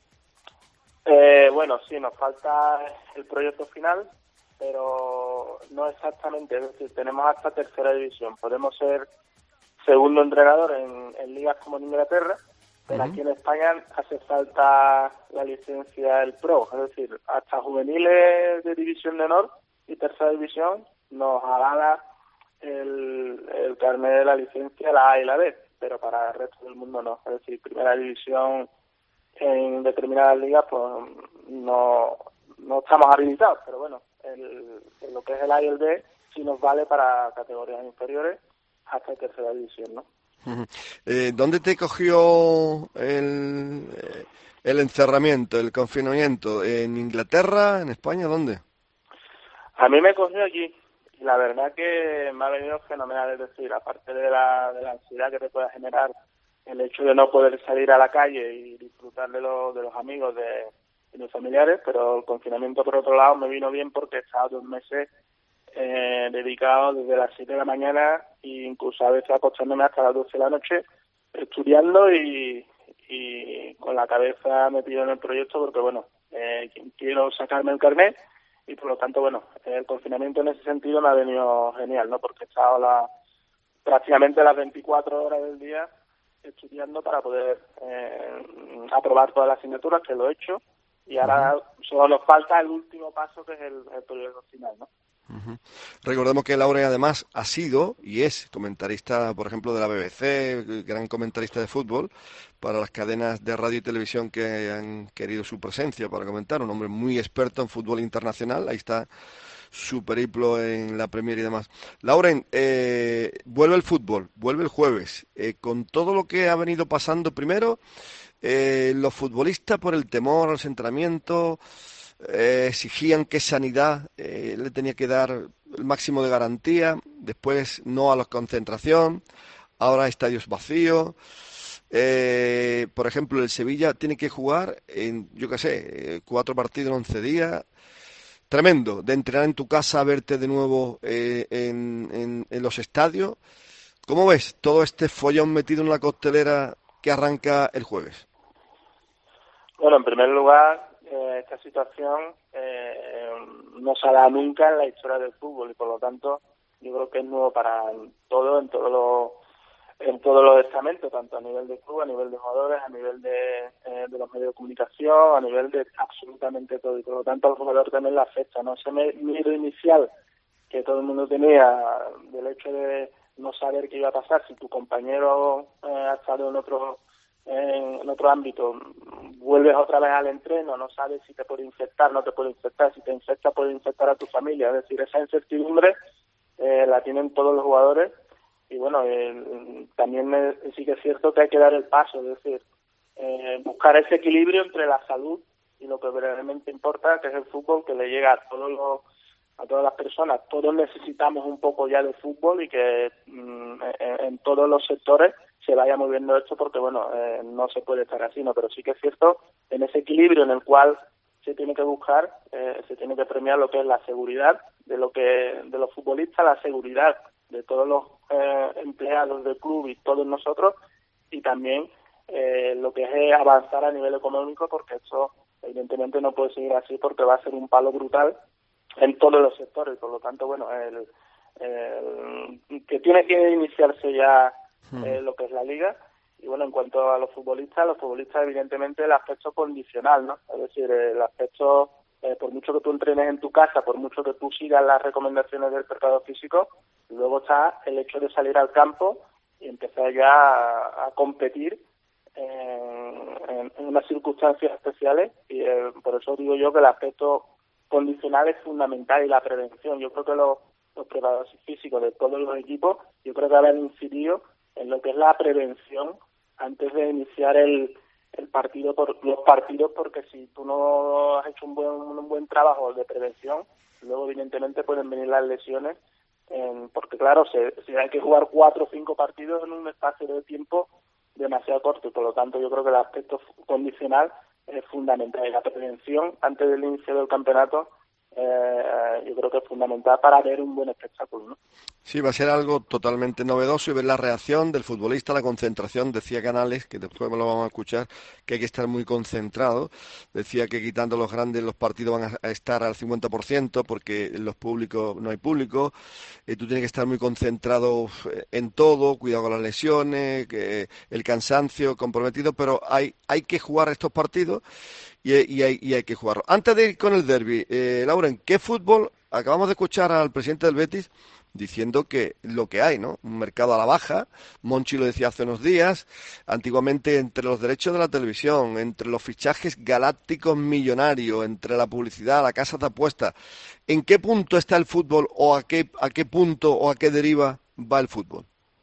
Eh, bueno, sí, nos falta el proyecto final, pero no exactamente, es decir, tenemos hasta tercera división. Podemos ser segundo entrenador en, en ligas como en Inglaterra, pero uh-huh. aquí en España hace falta la licencia del Pro, es decir, hasta juveniles de división de honor y tercera división nos avala el, el carnet de la licencia, la A y la B, pero para el resto del mundo no, es decir, primera división en determinadas ligas pues no, no estamos habilitados, pero bueno, el, en lo que es el A y el B sí nos vale para categorías inferiores hasta tercera división, ¿no?
Uh-huh. Eh, ¿Dónde te cogió el, el encerramiento, el confinamiento? ¿En Inglaterra, en España, dónde?
A mí me cogió aquí y la verdad que me ha venido fenomenal, es decir, aparte de la, de la ansiedad que te pueda generar el hecho de no poder salir a la calle y disfrutar de, lo, de los amigos, de y los familiares, pero el confinamiento por otro lado me vino bien porque he estado dos meses eh, dedicado desde las siete de la mañana e incluso a veces acostándome hasta las doce de la noche estudiando y, y con la cabeza metido en el proyecto porque bueno, eh, quiero sacarme el carnet y por lo tanto bueno, el confinamiento en ese sentido me ha venido genial, ¿no? Porque he estado la, prácticamente las veinticuatro horas del día estudiando para poder eh, aprobar todas las asignaturas, que lo he hecho. Y ahora uh-huh. solo nos falta el último paso, que es el, el proyecto final, ¿no?
Uh-huh. Recordemos que Lauren además ha sido y es comentarista, por ejemplo, de la B B C, gran comentarista de fútbol para las cadenas de radio y televisión que han querido su presencia para comentar, un hombre muy experto en fútbol internacional. Ahí está su periplo en la Premier y demás. Lauren, eh, vuelve el fútbol, vuelve el jueves, eh, con todo lo que ha venido pasando primero, eh, los futbolistas por el temor a los entrenamientos eh, exigían que Sanidad eh, le tenía que dar el máximo de garantía, después no a la concentración, ahora estadios vacíos. Eh, por ejemplo, el Sevilla tiene que jugar en, yo qué sé, cuatro partidos en once días. Tremendo, de entrenar en tu casa a verte de nuevo eh, en, en, en los estadios. ¿Cómo ves todo este follón metido en la costelera que arranca el jueves?
Bueno, en primer lugar, eh, esta situación eh, no se ha dado nunca en la historia del fútbol y por lo tanto yo creo que es nuevo para todo, en todos los en todos los estamentos, tanto a nivel de club, a nivel de jugadores, a nivel de, eh, de los medios de comunicación, a nivel de absolutamente todo, y por lo tanto al jugador también le afecta, ¿no? Ese miedo inicial que todo el mundo tenía del hecho de no saber qué iba a pasar si tu compañero eh, ha estado en otro eh, en otro ámbito, vuelves otra vez al entreno, no sabes si te puede infectar, no te puede infectar, si te infecta puede infectar a tu familia, es decir, esa incertidumbre eh, la tienen todos los jugadores. Y bueno, eh, también eh, sí que es cierto que hay que dar el paso, es decir, eh, buscar ese equilibrio entre la salud y lo que verdaderamente importa, que es el fútbol, que le llega a todos los, a todas las personas. Todos necesitamos un poco ya de fútbol y que mm, en, en todos los sectores se vaya moviendo esto, porque bueno, eh, no se puede estar así, ¿no? Pero sí que es cierto, en ese equilibrio en el cual se tiene que buscar, eh, se tiene que premiar lo que es la seguridad de lo que de los futbolistas, la seguridad de todos los eh, empleados del club y todos nosotros, y también eh, lo que es avanzar a nivel económico, porque esto evidentemente no puede seguir así porque va a ser un palo brutal en todos los sectores. Por lo tanto, bueno, el, el que tiene que iniciarse ya eh, lo que es la liga. Y bueno, en cuanto a los futbolistas, los futbolistas evidentemente el aspecto condicional, ¿no? Es decir, el aspecto, eh, por mucho que tú entrenes en tu casa, por mucho que tú sigas las recomendaciones del preparador físico, luego está el hecho de salir al campo y empezar ya a, a competir en, en, en unas circunstancias especiales, y eh, por eso digo yo que el aspecto condicional es fundamental, y la prevención. Yo creo que los, los preparadores físicos de todos los equipos, yo creo que habrán incidido en lo que es la prevención antes de iniciar el, el partido, por los partidos, porque si tú no has hecho un buen, un buen trabajo de prevención, luego evidentemente pueden venir las lesiones. En, porque claro, se, se hay que jugar cuatro o cinco partidos en un espacio de tiempo demasiado corto, y por lo tanto yo creo que el aspecto condicional es fundamental, y la prevención antes del inicio del campeonato eh, yo creo que es fundamental para ver un buen espectáculo, ¿no?
Sí, va a ser algo totalmente novedoso, y ver la reacción del futbolista, la concentración. Decía Canales, que después lo vamos a escuchar, que hay que estar muy concentrado. Decía que quitando los grandes los partidos van a estar al cincuenta por ciento porque en los públicos no hay público. Eh, tú tienes que estar muy concentrado en todo, cuidado con las lesiones, que el cansancio, comprometido, pero hay, hay que jugar estos partidos y, y, hay, y hay que jugarlo. Antes de ir con el derbi, eh, Lauren, ¿qué fútbol? Acabamos de escuchar al presidente del Betis diciendo que lo que hay, ¿no? Un mercado a la baja. Monchi lo decía hace unos días. Antiguamente, entre los derechos de la televisión, entre los fichajes galácticos millonarios, entre la publicidad, la casa de apuestas, ¿en qué punto está el fútbol, o a qué, a qué punto o a qué deriva va el fútbol?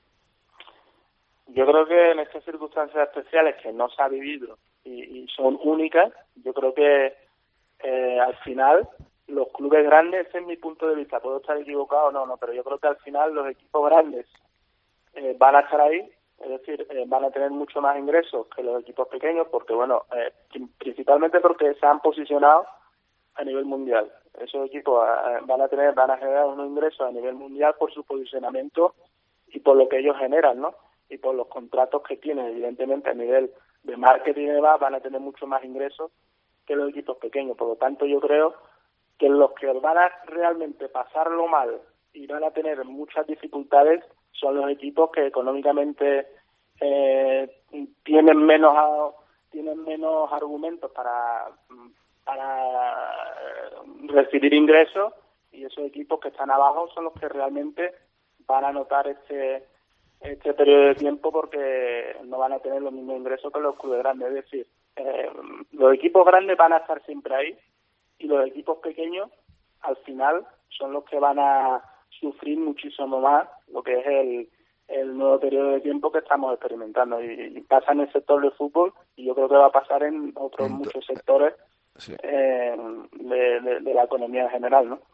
Yo creo que en estas circunstancias especiales que no se ha vivido y, y son únicas, yo creo que eh, al final los clubes grandes, ese es mi punto de vista, puedo estar equivocado o no, no, pero yo creo que al final los equipos grandes eh, van a estar ahí, es decir, eh, van a tener mucho más ingresos que los equipos pequeños, porque bueno, eh, principalmente porque se han posicionado a nivel mundial. Esos equipos eh, van a tener, van a generar unos ingresos a nivel mundial por su posicionamiento y por lo que ellos generan, ¿no? Y por los contratos que tienen, evidentemente a nivel de marketing y demás, van a tener mucho más ingresos que los equipos pequeños. Por lo tanto, yo creo que los que van a realmente pasarlo mal y van a tener muchas dificultades son los equipos que económicamente eh, tienen menos tienen menos argumentos para para recibir ingresos, y esos equipos que están abajo son los que realmente van a notar este este periodo de tiempo porque no van a tener los mismos ingresos que los clubes grandes. Es decir, eh, los equipos grandes van a estar siempre ahí y los equipos pequeños al final son los que van a sufrir muchísimo más lo que es el, el nuevo periodo de tiempo que estamos experimentando. Y, y pasa en el sector del fútbol y yo creo que va a pasar en otros muchos sectores sí. eh, de, de, de la economía en general, ¿no?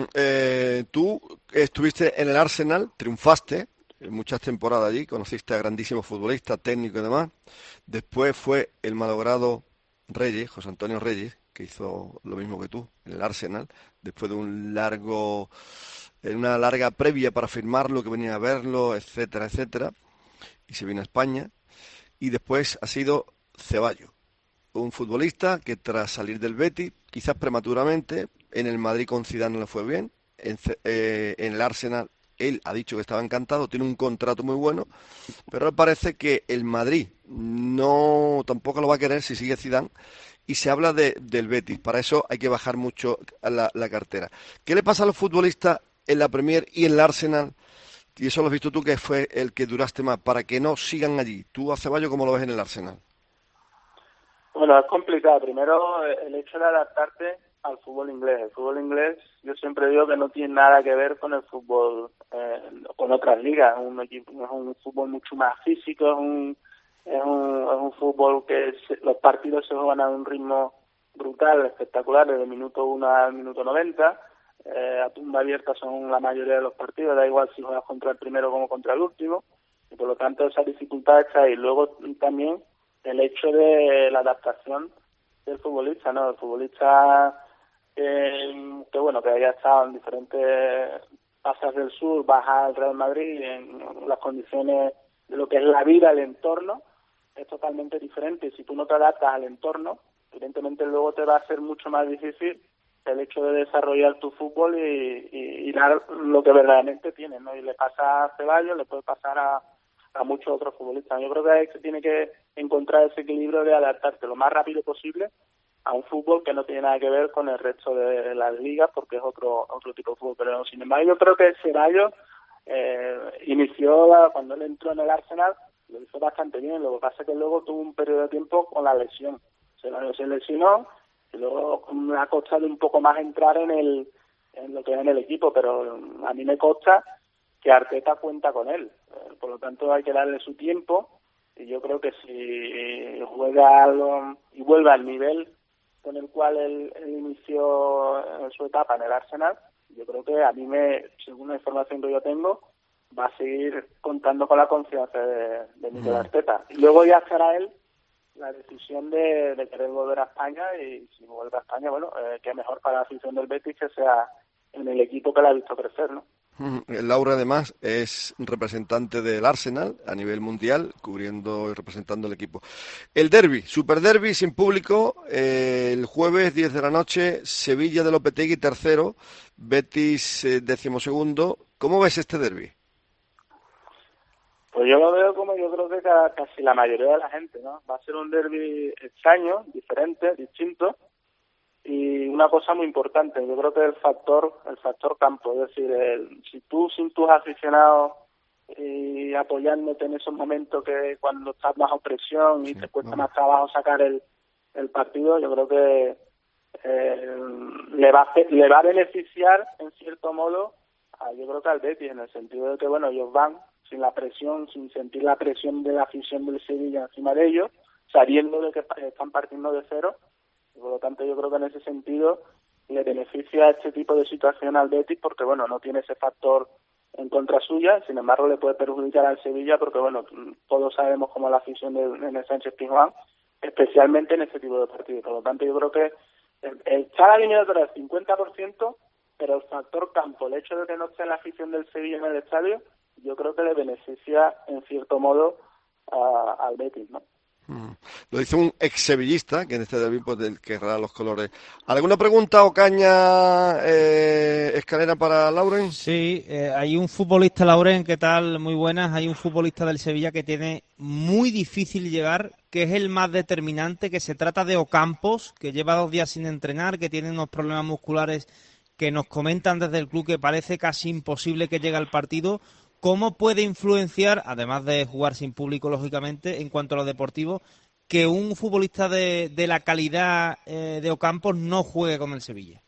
Eh, tú estuviste en el Arsenal, triunfaste muchas temporadas allí, conociste a grandísimos futbolistas, técnicos y demás. Después fue el malogrado Reyes, José Antonio Reyes, que hizo lo mismo que tú en el Arsenal, después de un largo, en una larga previa para firmarlo, que venía a verlo, etcétera, etcétera, y se vino a España. Y después ha sido Ceballos, un futbolista que tras salir del Betis, quizás prematuramente, en el Madrid con Zidane no le fue bien, en, eh, en el Arsenal él ha dicho que estaba encantado, tiene un contrato muy bueno, pero ahora parece que el Madrid no tampoco lo va a querer si sigue Zidane, y se habla de, del Betis. Para eso hay que bajar mucho la, la cartera. ¿Qué le pasa a los futbolistas en la Premier y en el Arsenal? Y eso lo has visto tú, que fue el que duraste más, para que no sigan allí. ¿Tú, a Ceballos, cómo lo ves en el Arsenal?
Bueno, es complicado. Primero, el hecho de adaptarte al fútbol inglés. El fútbol inglés, yo siempre digo que no tiene nada que ver con el fútbol, eh, con otras ligas. Es un, equipo, es un fútbol mucho más físico, es un, es un, es un fútbol que se, los partidos se juegan a un ritmo brutal, espectacular, desde el minuto uno al minuto noventa. Eh, a tumba abierta son la mayoría de los partidos, da igual si juegas contra el primero como contra el último, y por lo tanto esa dificultad está ahí. Luego también el hecho de la adaptación del futbolista, ¿no? El futbolista eh, que bueno, que haya estado en diferentes pasas del sur, baja al Real Madrid, en las condiciones de lo que es la vida, el entorno, es totalmente diferente. Si tú no te adaptas al entorno, evidentemente luego te va a ser mucho más difícil el hecho de desarrollar tu fútbol y, y, y dar lo que verdaderamente tienes, ¿no? Y le pasa a Ceballos, le puede pasar a, a muchos otros futbolistas. Yo creo que ahí se tiene que encontrar ese equilibrio de adaptarte lo más rápido posible a un fútbol que no tiene nada que ver con el resto de las ligas, porque es otro otro tipo de fútbol. Pero sin embargo, yo creo que Ceballos eh, inició, cuando él entró en el Arsenal, lo hizo bastante bien. Lo que pasa es que luego tuvo un periodo de tiempo con la lesión. Se, se lesionó y luego me ha costado un poco más entrar en el en lo que es en el equipo, pero a mí me consta que Arteta cuenta con él. Eh, por lo tanto, hay que darle su tiempo, y yo creo que si juega lo, y vuelve al nivel con el cual él, él inició en su etapa en el Arsenal, yo creo que a mí, me, según la información que yo tengo, va a seguir contando con la confianza de, de Mikel Arteta. Y luego ya será él la decisión de, de querer volver a España, y si vuelve a España, bueno, eh, qué mejor para la afición del Betis que sea en el equipo que la ha visto crecer, ¿no?
Laura, además, es representante del Arsenal a nivel mundial, cubriendo y representando el equipo. El derbi, super derbi sin público, eh, el jueves diez de la noche, Sevilla de Lopetegui tercero, Betis eh, decimosegundo. ¿Cómo ves este derbi?
Pues yo lo veo como yo creo que casi la mayoría de la gente, ¿no? Va a ser un derbi extraño, diferente, distinto. Y una cosa muy importante, yo creo que el factor el factor campo, es decir, el, si tú sin tus aficionados y apoyándote en esos momentos que cuando estás bajo presión y sí, te cuesta no. más trabajo sacar el, el partido, yo creo que eh, le va a, le va a beneficiar en cierto modo a, yo creo que al Betis, en el sentido de que bueno, ellos van sin la presión, sin sentir la presión de la afición del Sevilla encima de ellos, sabiendo de que están partiendo de cero. Por lo tanto, yo creo que en ese sentido le beneficia este tipo de situación al Betis, porque bueno, no tiene ese factor en contra suya. Sin embargo, le puede perjudicar al Sevilla, porque bueno, todos sabemos cómo la afición de Nene Sánchez Pizjuán, especialmente en este tipo de partidos. Por lo tanto, yo creo que el, el Chala viene del cincuenta por ciento, pero el factor campo, el hecho de que no esté la afición del Sevilla en el estadio, yo creo que le beneficia en cierto modo a, al Betis, ¿no?
Lo dice un ex-sevillista, que en este derbi pues querrá los colores. ¿Alguna pregunta o caña, eh, Escalera, para Lauren?
Sí, eh, hay un futbolista, Lauren, ¿qué tal? Muy buenas. Hay un futbolista del Sevilla que tiene muy difícil llegar, que es el más determinante, que se trata de Ocampos, que lleva dos días sin entrenar, que tiene unos problemas musculares que nos comentan desde el club que parece casi imposible que llegue al partido. ¿Cómo puede influenciar, además de jugar sin público, lógicamente, en cuanto a lo deportivo, que un futbolista de, de la calidad eh, de Ocampos no juegue con el Sevilla?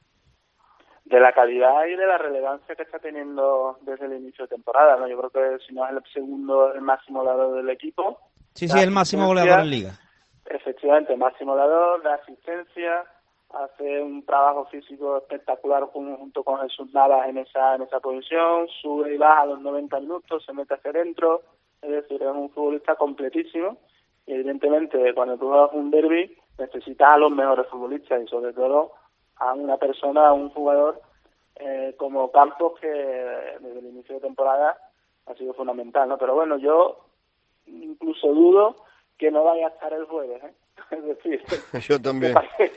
De la calidad y de la relevancia que está teniendo desde el inicio de temporada, ¿no? Yo creo que si no es el segundo, el máximo goleador del equipo.
Sí, sí, el máximo goleador en Liga.
Efectivamente, máximo goleador, de asistencia, hace un trabajo físico espectacular junto con Jesús Navas en esa en esa posición, sube y baja a los noventa minutos, se mete hacia adentro, es decir, es un futbolista completísimo y evidentemente cuando tú juegas un derbi necesitas a los mejores futbolistas y sobre todo a una persona, a un jugador eh, como Campos que desde el inicio de temporada ha sido fundamental, ¿no? Pero bueno, yo incluso dudo que no vaya a estar el jueves, ¿eh? Es decir,
yo también.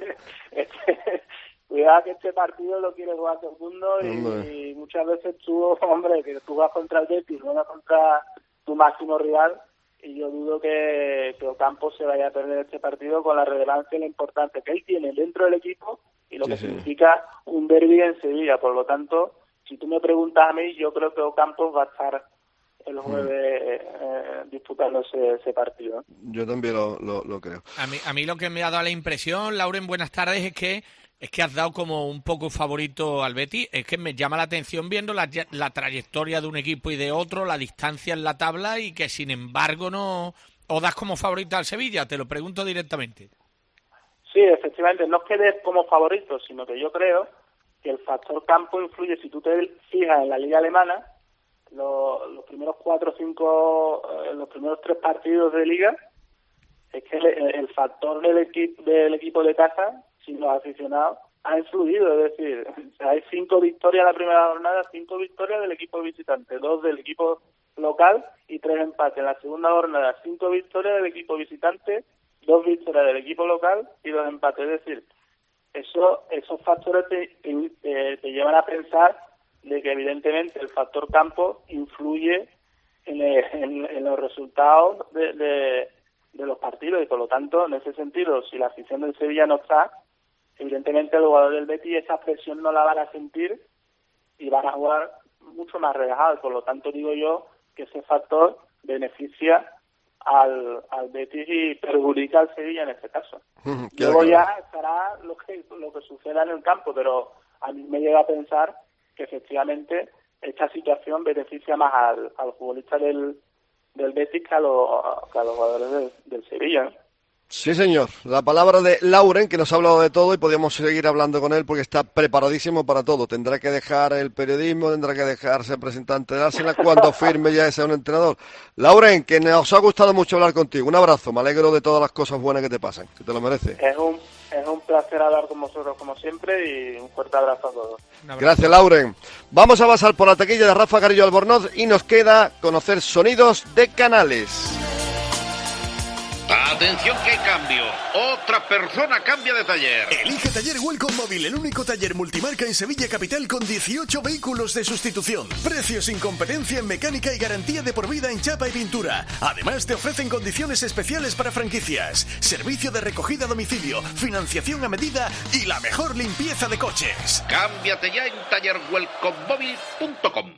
Este, cuidado que este partido lo quiere jugar todo el mundo y, y muchas veces tú, hombre, que tú vas contra el Betis, vas contra tu máximo rival y yo dudo que, que Ocampos se vaya a perder este partido con la relevancia y la importancia que él tiene dentro del equipo y lo sí, que sí. significa un derbi en Sevilla. Por lo tanto, si tú me preguntas a mí, yo creo que Ocampos va a estar el jueves eh, disputando ese, ese partido.
Yo también lo, lo, lo creo.
A mí, a mí lo que me ha dado la impresión, Lauren, buenas tardes, es que es que has dado como un poco favorito al Betis. Es que me llama la atención viendo la, la trayectoria de un equipo y de otro, la distancia en la tabla y que sin embargo no os das como favorito al Sevilla. Te lo pregunto directamente.
Sí, efectivamente, no es que des como favorito, sino que yo creo que el factor campo influye. Si tú te fijas en la liga alemana, Los, los primeros cuatro o cinco, eh, los primeros tres partidos de liga, es que el, el factor del, equi, del equipo de casa, sin los aficionados, ha influido. Es decir, o sea, hay cinco victorias la primera jornada, cinco victorias del equipo visitante, dos del equipo local y tres empates. En la segunda jornada, cinco victorias del equipo visitante, dos victorias del equipo local y dos empates. Es decir, eso, esos factores te, te, te llevan a pensar de que evidentemente el factor campo influye en, el, en, en los resultados de, de, de los partidos y por lo tanto, en ese sentido, si la afición del Sevilla no está, evidentemente el jugador del Betis esa presión no la van a sentir y van a jugar mucho más relajados. Por lo tanto, digo yo que ese factor beneficia al, al Betis y perjudica al Sevilla en este caso. Luego ya estará lo que, lo que suceda en el campo, pero a mí me llega a pensar que efectivamente esta situación beneficia más al, al futbolista del, del Betis que a, lo, que a los jugadores del, del Sevilla, ¿no?
Sí, señor. La palabra de Lauren, que nos ha hablado de todo y podríamos seguir hablando con él porque está preparadísimo para todo. Tendrá que dejar el periodismo, tendrá que dejar ser representante de Arsenal cuando firme ya sea un entrenador. Lauren, que nos ha gustado mucho hablar contigo. Un abrazo. Me alegro de todas las cosas buenas que te pasan, que te lo mereces.
Es un, es un placer hablar con vosotros como siempre y un fuerte abrazo a todos.
Gracias, Lauren. Vamos a pasar por la taquilla de Rafa Carillo Albornoz y nos queda conocer sonidos de Canales.
Atención que hay cambio. Otra persona cambia de taller.
Elige Taller Welcome Móvil, el único taller multimarca en Sevilla Capital con dieciocho vehículos de sustitución. Precios sin competencia en mecánica y garantía de por vida en chapa y pintura. Además te ofrecen condiciones especiales para franquicias, servicio de recogida a domicilio, financiación a medida y la mejor limpieza de coches.
Cámbiate ya en taller welcome móvil punto com.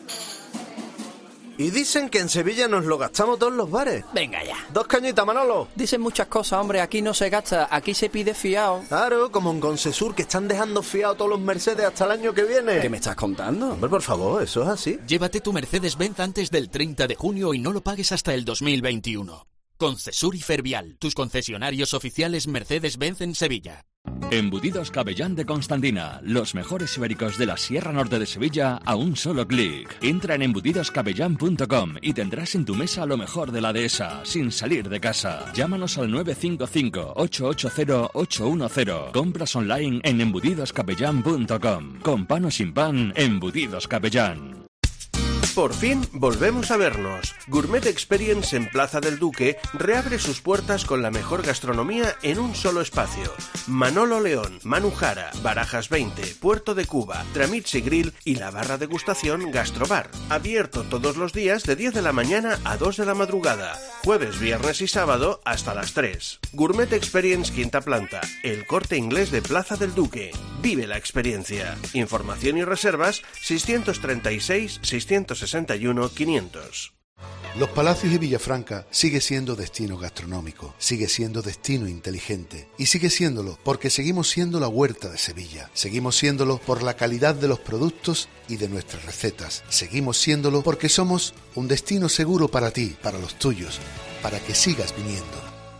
Y dicen que en Sevilla nos lo gastamos todos los bares.
Venga ya.
Dos cañitas, Manolo.
Dicen muchas cosas, hombre. Aquí no se gasta, aquí se pide fiado.
Claro, como en Concesur, que están dejando fiado todos los Mercedes hasta el año que viene.
¿Qué me estás contando?
Hombre, por favor, eso es así.
Llévate tu Mercedes-Benz antes del treinta de junio y no lo pagues hasta el dos mil veintiuno. Concesur y Fervial, tus concesionarios oficiales Mercedes-Benz en Sevilla.
Embutidos Capellán de Constantina, los mejores ibéricos de la Sierra Norte de Sevilla a un solo clic. Entra en embutidos capellán punto com y tendrás en tu mesa lo mejor de la dehesa, sin salir de casa. Llámanos al nueve cinco cinco, ocho ocho cero, ocho uno cero. Compras online en embutidos capellán punto com. Con pan o sin pan, Embutidos Capellán.
Por fin volvemos a vernos. Gourmet Experience en Plaza del Duque reabre sus puertas con la mejor gastronomía en un solo espacio. Manolo León, Manu Jara, Barajas veinte, Puerto de Cuba, Tramitsi Grill y la barra degustación Gastrobar. Abierto todos los días de diez de la mañana a dos de la madrugada. Jueves, viernes y sábado hasta las tres. Gourmet Experience Quinta Planta, El Corte Inglés de Plaza del Duque. Vive la experiencia. Información y reservas seiscientos treinta y seis, seiscientos sesenta y uno, quinientos.
Los Palacios de Villafranca sigue siendo destino gastronómico, sigue siendo destino inteligente y sigue siéndolo porque seguimos siendo la huerta de Sevilla, seguimos siéndolo por la calidad de los productos y de nuestras recetas, seguimos siéndolo porque somos un destino seguro para ti, para los tuyos, para que sigas viniendo.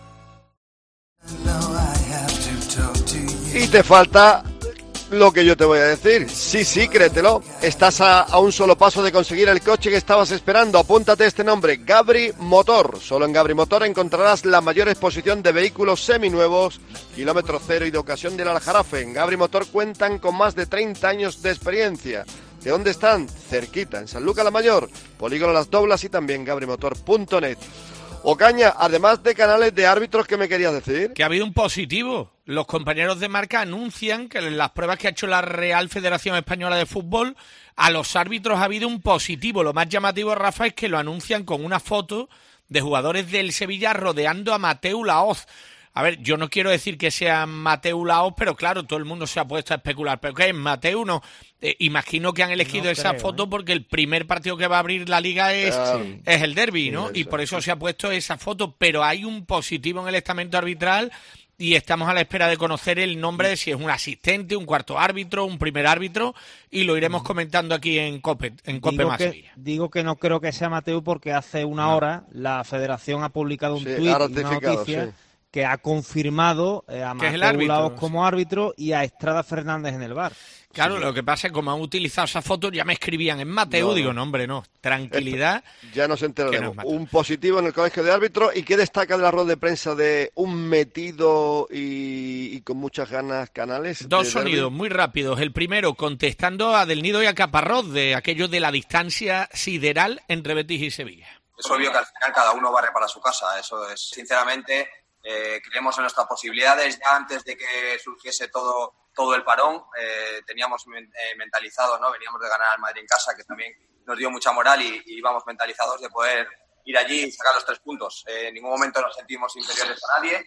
Y te falta lo que yo te voy a decir. Sí, sí, créetelo. Estás a, a un solo paso de conseguir el coche que estabas esperando. Apúntate este nombre, Gabri Motor. Solo en Gabri Motor encontrarás la mayor exposición de vehículos seminuevos, kilómetro cero y de ocasión del Aljarafe. En Gabri Motor cuentan con más de treinta años de experiencia. ¿De dónde están? Cerquita, en Sanlúcar la Mayor, Polígono Las Doblas y también gabrimotor punto net. Ocaña, además de canales de árbitros, ¿qué me querías decir?
Que ha habido un positivo. Los compañeros de marca anuncian que en las pruebas que ha hecho la Real Federación Española de Fútbol, a los árbitros ha habido un positivo. Lo más llamativo, Rafa, es que lo anuncian con una foto de jugadores del Sevilla rodeando a Mateu Laoz. A ver, yo no quiero decir que sea Mateu Laoz, pero claro, todo el mundo se ha puesto a especular. ¿Pero qué es Mateu? No. Eh, imagino que han elegido no esa creo, foto ¿eh? porque el primer partido que va a abrir la Liga es, sí. es el derbi, ¿no? Sí, y por eso se ha puesto esa foto. Pero hay un positivo en el estamento arbitral y estamos a la espera de conocer el nombre de si es un asistente, un cuarto árbitro, un primer árbitro, y lo iremos comentando aquí en COPE, en COPE
digo
más
que,
Sevilla.
Digo que no creo que sea Mateu porque hace una
no.
hora la Federación ha publicado un
sí,
tuit y una noticia sí. que ha confirmado eh, a Mateu Laoz como árbitro y a Estrada Fernández en el V A R.
Claro,
sí.
Lo que pasa es que como han utilizado esa foto, ya me escribían en Mateu, no, digo, no, hombre, no, tranquilidad.
Esto, ya nos enteraremos.
No
un positivo en el colegio de árbitros. ¿Y qué destaca de la rueda de prensa de un metido y, y con muchas ganas Canales?
Dos sonidos derbi? muy rápidos. El primero, contestando a Del Nido y a Caparrós, de aquello de la distancia sideral entre Betis y Sevilla.
Es obvio que al final cada uno barre para su casa, eso es, sinceramente, eh, creemos en nuestras posibilidades. Ya antes de que surgiese todo todo el parón, eh, teníamos eh, mentalizado, ¿no? Veníamos de ganar al Madrid en casa, que también nos dio mucha moral y, y íbamos mentalizados de poder ir allí y sacar los tres puntos. Eh, en ningún momento nos sentimos inferiores a nadie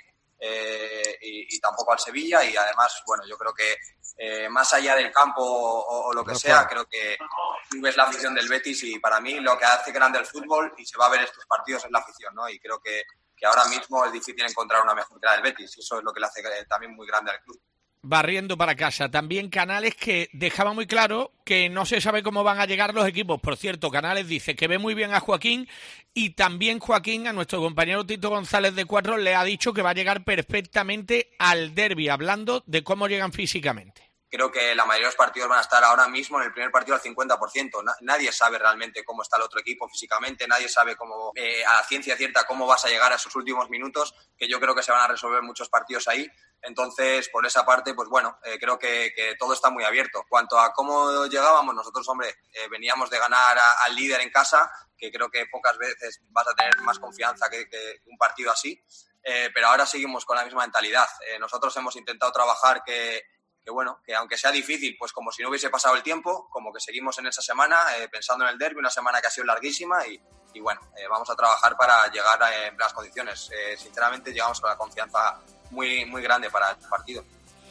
eh, y, y tampoco al Sevilla, y además, bueno, yo creo que eh, más allá del campo o, o lo que no, sea, creo que ves la afición del Betis, y para mí lo que hace grande el fútbol y se va a ver estos partidos es la afición, ¿no? Y creo que, que ahora mismo es difícil encontrar una mejor que la del Betis, y eso es lo que le hace también muy grande al club.
Barriendo para casa. También Canales, que dejaba muy claro que no se sabe cómo van a llegar los equipos. Por cierto, Canales dice que ve muy bien a Joaquín, y también Joaquín, a nuestro compañero Tito González de Cuatro, le ha dicho que va a llegar perfectamente al derbi, hablando de cómo llegan físicamente.
Creo que la mayoría de los partidos van a estar ahora mismo en el primer partido al cincuenta por ciento. Nadie sabe realmente cómo está el otro equipo físicamente, nadie sabe cómo, eh, a ciencia cierta cómo vas a llegar a esos últimos minutos, que yo creo que se van a resolver muchos partidos ahí. Entonces, por esa parte, pues bueno, eh, creo que, que todo está muy abierto. Cuanto a cómo llegábamos, nosotros, hombre, eh, veníamos de ganar a, al líder en casa, que creo que pocas veces vas a tener más confianza que, que un partido así, eh, pero ahora seguimos con la misma mentalidad. Eh, nosotros hemos intentado trabajar que... que bueno, que aunque sea difícil, pues como si no hubiese pasado el tiempo, como que seguimos en esa semana eh, pensando en el derbi, una semana que ha sido larguísima, y, y bueno, eh, vamos a trabajar para llegar a, en las condiciones. Eh, sinceramente, llegamos con la confianza muy, muy grande para el partido.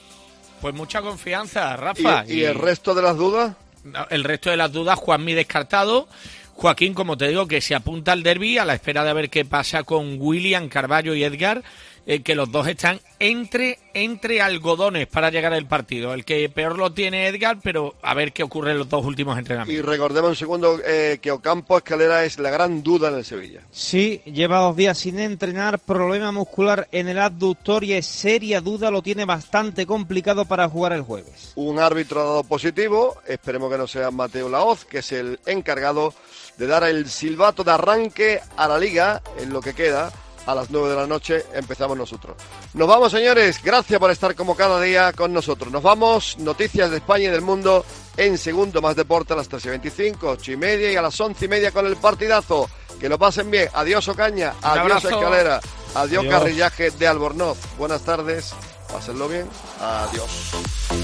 Pues mucha confianza, Rafa.
¿Y, y el resto de las dudas?
El resto de las dudas, Juanmi descartado. Joaquín, como te digo, que se apunta al derbi a la espera de ver qué pasa con William, Carballo y Edgar, eh, que los dos están entre, entre algodones para llegar al partido. El que peor lo tiene Edgar, pero a ver qué ocurre en los dos últimos entrenamientos.
Y recordemos un segundo eh, que Ocampo Escalera es la gran duda en el Sevilla.
Sí, lleva dos días sin entrenar, problema muscular en el abductor y es seria duda, lo tiene bastante complicado para jugar el jueves.
Un árbitro ha dado positivo, esperemos que no sea Mateu Laoz, que es el encargado de dar el silbato de arranque a la Liga en lo que queda. A las nueve de la noche empezamos nosotros. Nos vamos, señores, gracias por estar como cada día con nosotros. Nos vamos, noticias de España y del mundo en segundo, más deporte a las tres y veinticinco, ocho y media y a las once y media con el partidazo. Que lo pasen bien. Adiós, Ocaña, adiós, Escalera, adiós, adiós, Carrillaje de Albornoz. Buenas tardes, pásenlo bien, adiós.